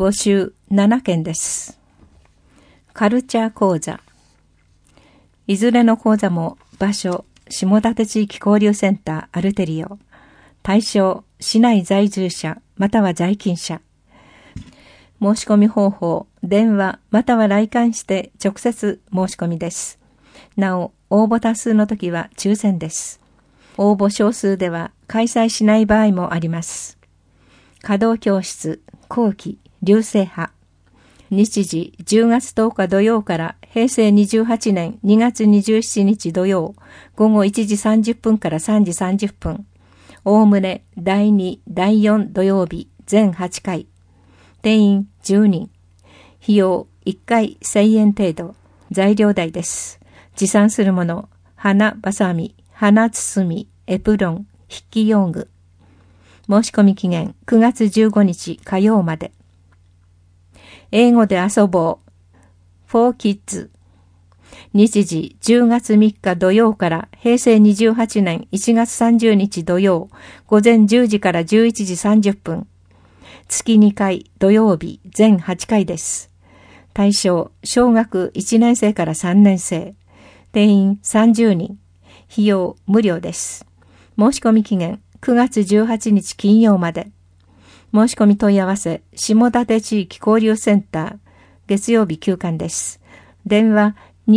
募集7件です。カルチャー講座。いずれの講座も場所、下館地域交流センターアルテリオ。対象、市内在住者または在勤者。申し込み方法、電話または来館して直接申し込みです。なお、応募多数の時は抽選です。応募少数では開催しない場合もあります。稼働教室、後期、流星派。日時10月10日土曜から平成28年2月27日土曜、午後1時30分から3時30分。おおむね第2、第4土曜日、全8回。定員10人。費用1回1000円程度。材料代です。持参するもの、花ばさみ、花包み、エプロン、筆記用具。申し込み期限9月15日火曜まで。英語で遊ぼう。for kids。日時10月3日土曜から平成28年1月30日土曜、午前10時から11時30分。月2回土曜日全8回です。対象、小学1年生から3年生。定員30人。費用無料です。申し込み期限9月18日金曜まで。申し込み問い合わせ、下館地域交流センター、月曜日休館です。電話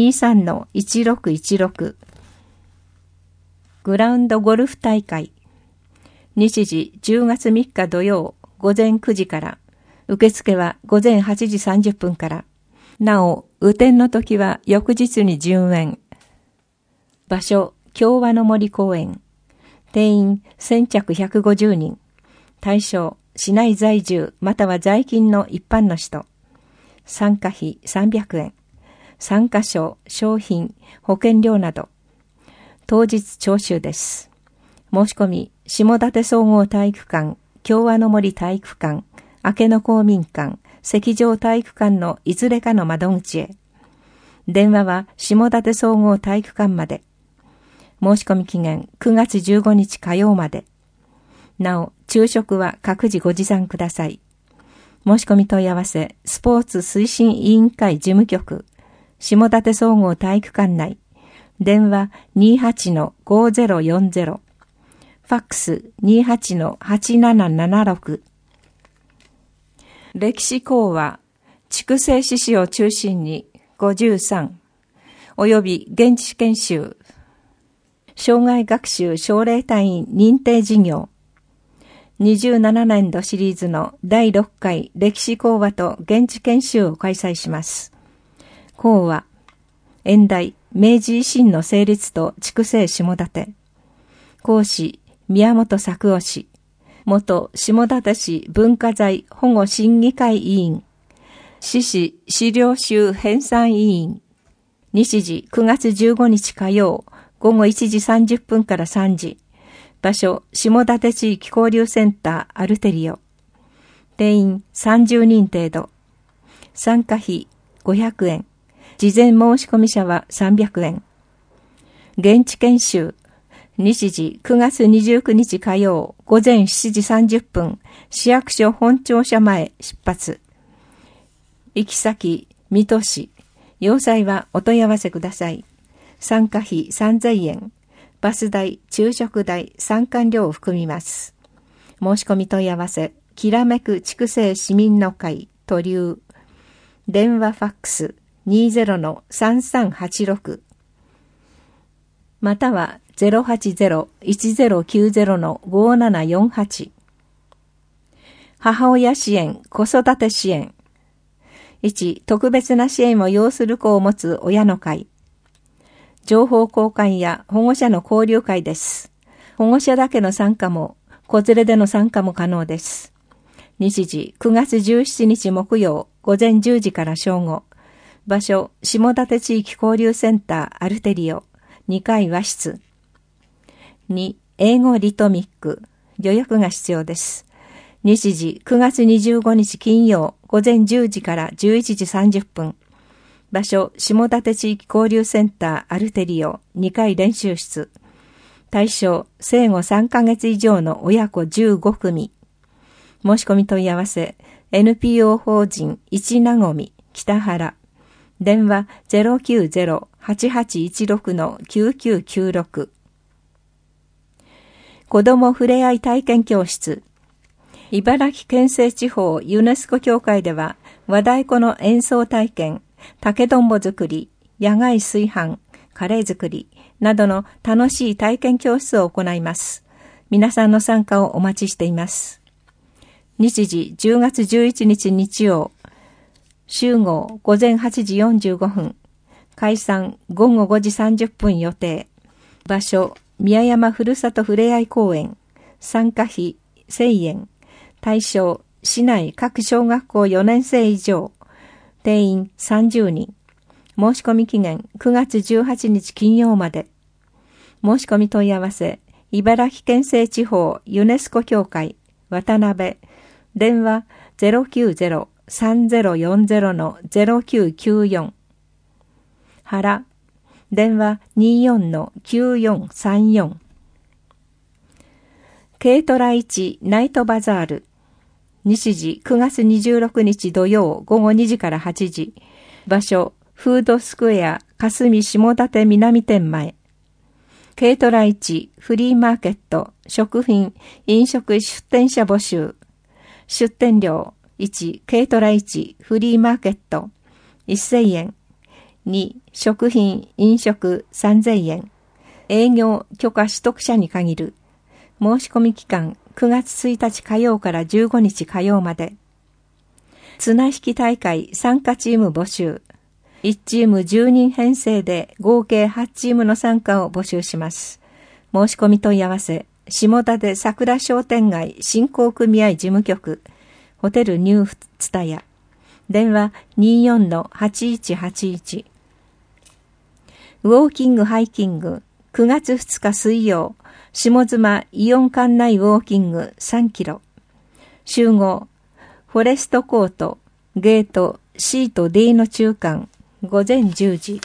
23-1616。グラウンドゴルフ大会。日時10月3日土曜、午前9時から。受付は午前8時30分から。なお、雨天の時は翌日に順延。場所、共和の森公園。定員先着150人。対象、市内在住または在勤の一般の人。参加費300円。参加賞、商品、保険料など。当日徴収です。申し込み、下館総合体育館、共和の森体育館、明野公民館、石上体育館のいずれかの窓口へ。電話は下館総合体育館まで。申し込み期限9月15日火曜まで。なお、昼食は各自ご持参ください。申し込み問い合わせ、スポーツ推進委員会事務局、下館総合体育館内。電話 28-5040。ファックス 28-8776。歴史講話、筑西市史を中心に53。および現地研修。障害学習奨励隊員認定事業。27年度シリーズの第6回歴史講話と現地研修を開催します。講話、演題、明治維新の成立と筑西下館。講師、宮本作夫氏。元下館市文化財保護審議会委員。市史資料集編纂委員。日時9月15日火曜、午後1時30分から3時。場所、下館地域交流センターアルテリオ。定員30人程度。参加費500円。事前申し込み者は300円。現地研修。日時9月29日火曜、午前7時30分、市役所本庁舎前出発。行き先、水戸市。要塞はお問い合わせください。参加費3000円。バス代、昼食代、参観料を含みます。申し込み問い合わせ、きらめく筑西市民の会、都留。電話ファックス 20-3386。または 080-1090-5748。母親支援、子育て支援。1、特別な支援を要する子を持つ親の会。情報交換や保護者の交流会です。保護者だけの参加も、子連れでの参加も可能です。日時9月17日木曜、午前10時から正午。場所、下館地域交流センターアルテリオ、2階和室。2、英語リトミック。予約が必要です。日時9月25日金曜、午前10時から11時30分。場所、下館地域交流センターアルテリオ2階練習室。対象、生後3ヶ月以上の親子15組。申し込み問い合わせ、 NPO 法人一なごみ北原。電話 090-8816-9996。子どもふれあい体験教室。茨城県西地方ユネスコ協会では、和太鼓の演奏体験、竹とんぼ作り、野外炊飯、カレー作りなどの楽しい体験教室を行います。皆さんの参加をお待ちしています。日時10月11日日曜。集合午前8時45分。解散午後5時30分予定。場所、宮山ふるさとふれあい公園。参加費1000円。対象、市内各小学校4年生以上。定員30人。申し込み期限9月18日金曜まで。申し込み問い合わせ、茨城県西地方ユネスコ協会、渡辺。電話 090-3040-0994。原。電話 24-9434。軽トラ市ナイトバザール。日時9月26日土曜午後2時から8時。場所、フードスクエア霞下館南店前。軽トラ市フリーマーケット食品飲食出店者募集。出店料1、軽トラ市フリーマーケット1000円。2、食品飲食3000円。営業許可取得者に限る。申し込み期間9月1日火曜から15日火曜まで。綱引き大会参加チーム募集。1チーム10人編成で合計8チームの参加を募集します。申し込み問い合わせ、下館桜商店街振興組合事務局、ホテルニューツタヤ。電話 24-8181。ウォーキングハイキング9月2日水曜。下妻イオン館内ウォーキング3キロ。集合、フォレストコート、ゲート C と D の中間、午前10時。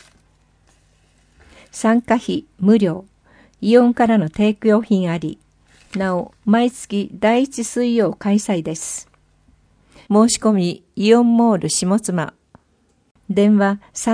参加費無料。イオンからの提供品あり。なお、毎月第1水曜開催です。申し込み、イオンモール下妻。電話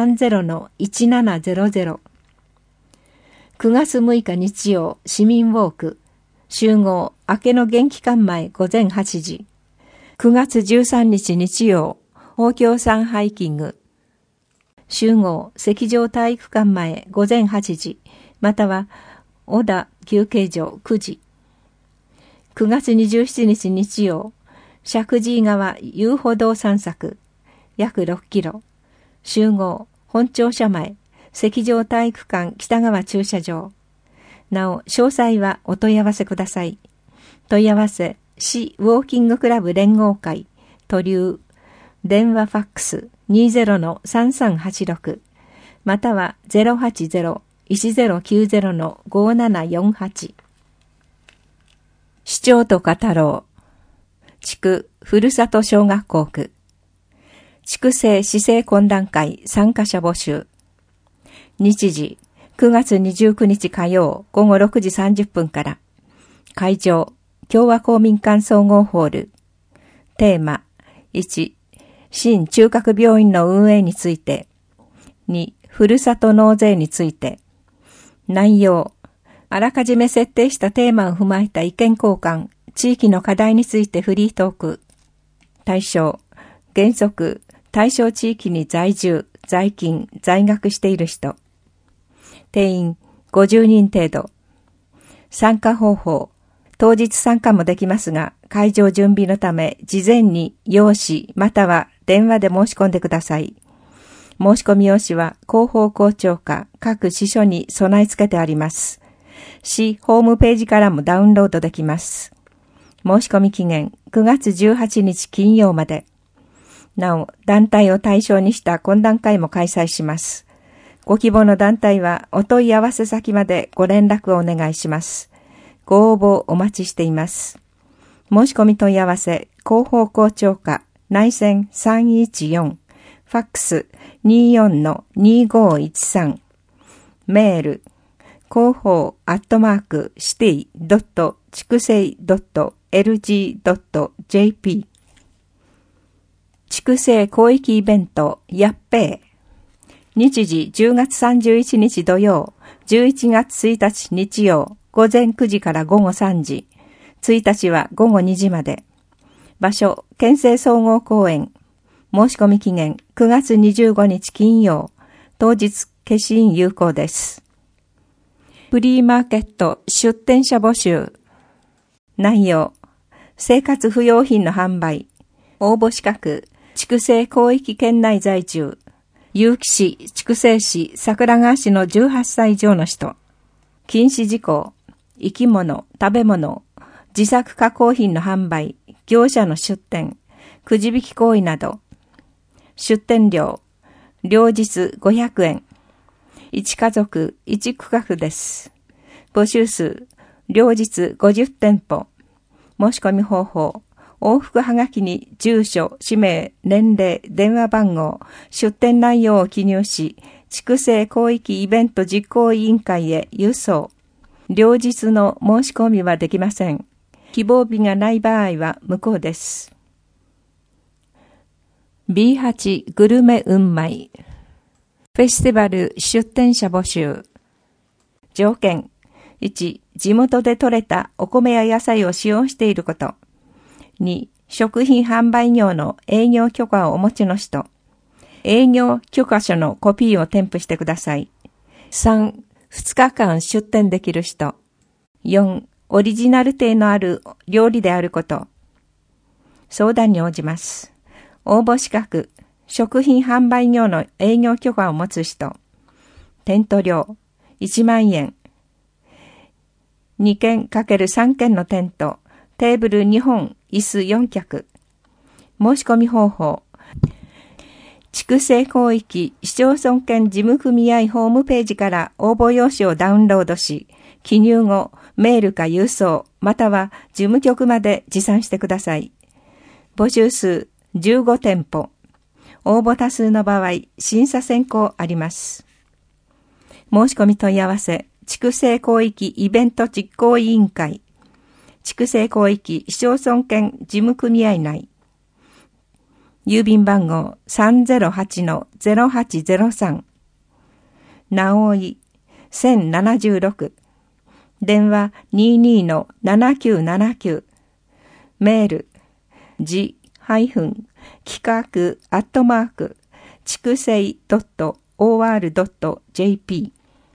30-1700。9月6日日曜、市民ウォーク。集合、明けの元気館前午前8時。9月13日日曜、豊京山ハイキング。集合、石上体育館前午前8時。または、小田休憩所9時。9月27日日曜、石神井川遊歩道散策。約6キロ。集合、本庁舎前。石上体育館北側駐車場。なお、詳細はお問い合わせください。問い合わせ、市ウォーキングクラブ連合会、都留、電話ファックス 20-3386、または 080-1090-5748。市長と語ろう。地区ふるさと小学校区。地区制市政懇談会参加者募集。日時、9月29日火曜午後6時30分から。会場、共和公民館総合ホール。テーマ、1、新中核病院の運営について。2、ふるさと納税について。内容、あらかじめ設定したテーマを踏まえた意見交換、地域の課題についてフリートーク。対象、原則、対象地域に在住、在勤、在学している人。定員50人程度。参加方法。当日参加もできますが、会場準備のため、事前に用紙または電話で申し込んでください。申し込み用紙は広報校長課各支所に備え付けてあります。市ホームページからもダウンロードできます。申し込み期限9月18日金曜まで。なお、団体を対象にした懇談会も開催します。ご希望の団体はお問い合わせ先までご連絡をお願いします。ご応募お待ちしています。申し込み問い合わせ、広報校長課内線314、ファックス 24-2513、メール、広報@city.chikusei.lg.jp 畜生広域イベント、やっぺー。日時10月31日土曜、11月1日日曜、午前9時から午後3時。1日は午後2時まで。場所、県政総合公園。申し込み期限、9月25日金曜。当日、消印有効です。フリーマーケット出店者募集。内容、生活不要品の販売。応募資格、筑西広域圏内在住。結城市、筑西市、桜川市の18歳以上の人。禁止事項、生き物、食べ物、自作加工品の販売、業者の出店、くじ引き行為など。出店料、両日500円。1家族1区画です。募集数、両日50店舗。申し込み方法、往復はがきに住所、氏名、年齢、電話番号、出店内容を記入し、筑西広域イベント実行委員会へ郵送。両日の申し込みはできません。希望日がない場合は無効です。B8 グルメ運米。フェスティバル出店者募集。条件。1、地元で採れたお米や野菜を使用していること。2、食品販売業の営業許可をお持ちの人。営業許可書のコピーを添付してください。3、2日間出店できる人。4、オリジナル性のある料理であること。相談に応じます。応募資格、食品販売業の営業許可を持つ人。テント料、1万円。2件×3件のテント。テーブル2本、椅子4脚。申し込み方法。筑西広域市町村圏事務組合ホームページから応募用紙をダウンロードし、記入後、メールか郵送、または事務局まで持参してください。募集数15店舗。応募多数の場合、審査選考あります。申し込み問い合わせ、筑西広域イベント実行委員会。筑西広域市町村圏事務組合内。郵便番号 308-0803。直井1076。電話 22-7979。メールji-企画@筑西.or.jp。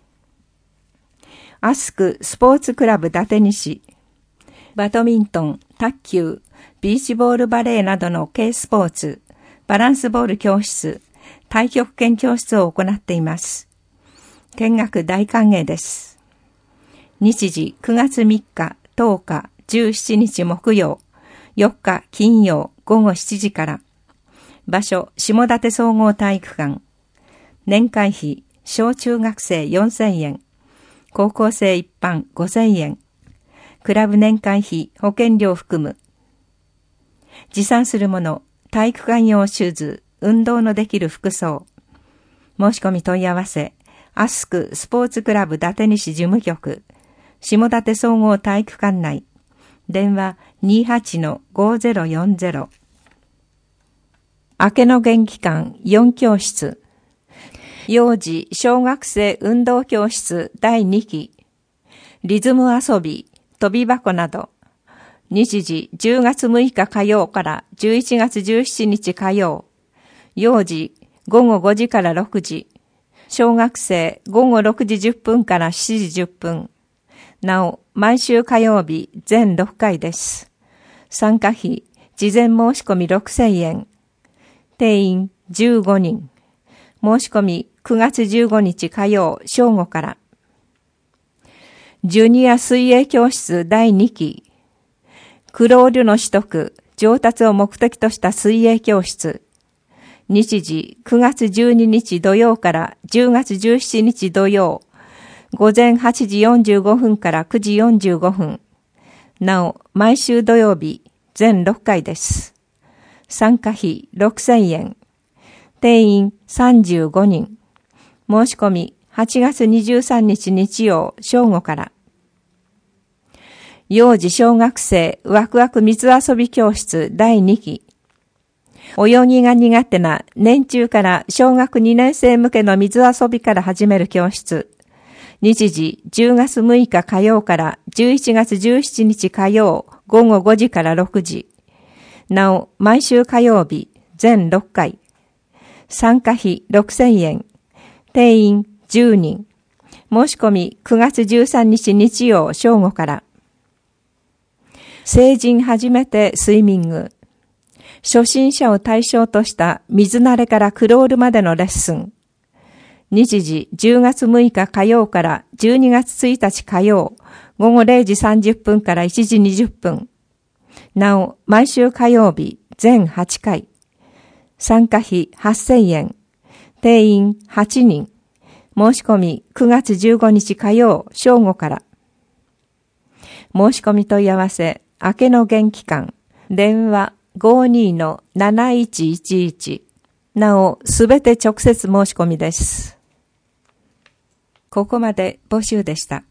アスクスポーツクラブ伊達西。バドミントン、卓球、ビーチボールバレーなどの軽スポーツ、バランスボール教室、太極拳教室を行っています。見学大歓迎です。日時9月3日、10日、17日木曜、4日金曜午後7時から。場所、下館総合体育館。年会費、小中学生4000円。高校生一般5000円。クラブ年会費、保険料含む。持参するもの、体育館用シューズ、運動のできる服装。申し込み問い合わせ、アスクスポーツクラブ伊達西事務局、下館総合体育館内。電話 28-5040。明けの元気館4教室。幼児小学生運動教室第2期。リズム遊び、飛び箱など。日時10月6日火曜から11月17日火曜。幼児午後5時から6時。小学生午後6時10分から7時10分。なお、毎週火曜日全6回です。参加費、事前申し込み6000円。定員15人。申し込み9月15日火曜正午から。ジュニア水泳教室第2期。クロールの取得、上達を目的とした水泳教室。日時9月12日土曜から10月17日土曜。午前8時45分から9時45分。なお、毎週土曜日、全6回です。参加費6000円。定員35人。申し込み8月23日日曜正午から。幼児小学生ワクワク水遊び教室第2期。 泳ぎが苦手な年中から小学2年生向けの水遊びから始める教室。日時10月6日火曜から11月17日火曜午後5時から6時。なお、毎週火曜日全6回。参加費6000円。定員10人。申し込み9月13日日曜正午から。成人初めてスイミング。初心者を対象とした水慣れからクロールまでのレッスン。日時10月6日火曜から12月1日火曜午後0時30分から1時20分。なお、毎週火曜日全8回。参加費8000円。定員8人。申し込み9月15日火曜正午から。申し込み問い合わせ、明けの元気館。電話 52-7111。なお、すべて直接申し込みです。ここまで募集でした。